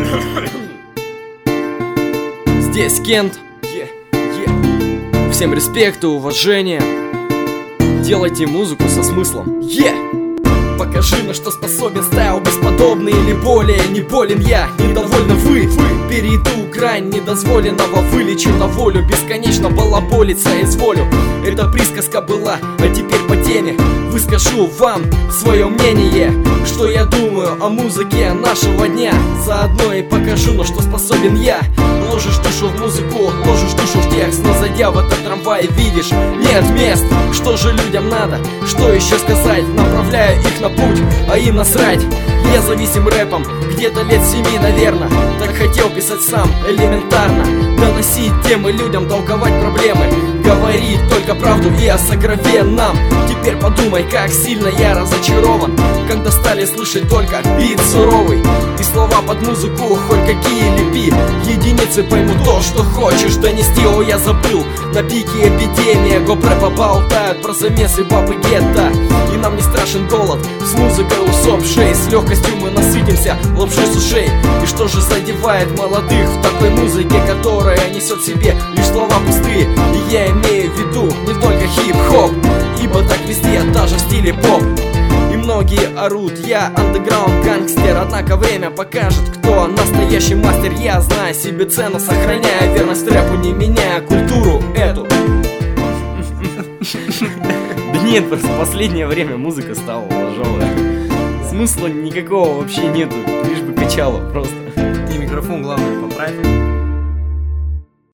Здесь Кент. Всем респект и уважение. Делайте музыку со смыслом. Покажи, на что способен стайл бесподобный или более. Не болен я, недовольны вы. Перейду грань недозволенного, вылечу на волю. Бесконечно балаболиться изволю. Это присказка была, а теперь по теме выскажу вам свое мнение, что я думаю о музыке нашего дня. Заодно и покажу, на что способен я. Ложишь душу в музыку, ложишь душу в текст, но зайдя в этот трамвай, видишь, нет мест. Что же людям надо, что еще сказать? Направляю их на путь, а им насрать. Я зависим рэпом, где-то лет 7, наверно. Так хотел писать сам, элементарно. Доносить темы людям, толковать проблемы. Говорить только правду и о сокровенном. Теперь подумай, как сильно я разочарован, когда стали слышать только бит суровый. И слова под музыку хоть какие лепи. Единицы поймут то, что хочешь донести. О, я забыл, на пике эпидемия гоп-рэпа болтают про замесы бабы гетто. И нам не страшен голод, с музыкой усопшей. С легкостью мы насытимся лапшой с ушей. И что же задевает молодых в такой музыке, которая несет в себе лишь слова пустые? И я имею в виду не только хип-хоп, ибо так везде, даже в стиле поп. И многие орут, я андеграунд гангстер. Однако время покажет, кто настоящий мастер. Я знаю себе цену, сохраняя верность рэпу, не меняя культуру эту. Да нет, просто в последнее время музыка стала ложовая. Смысла никакого вообще нету, лишь бы качало просто. И микрофон главное поправь.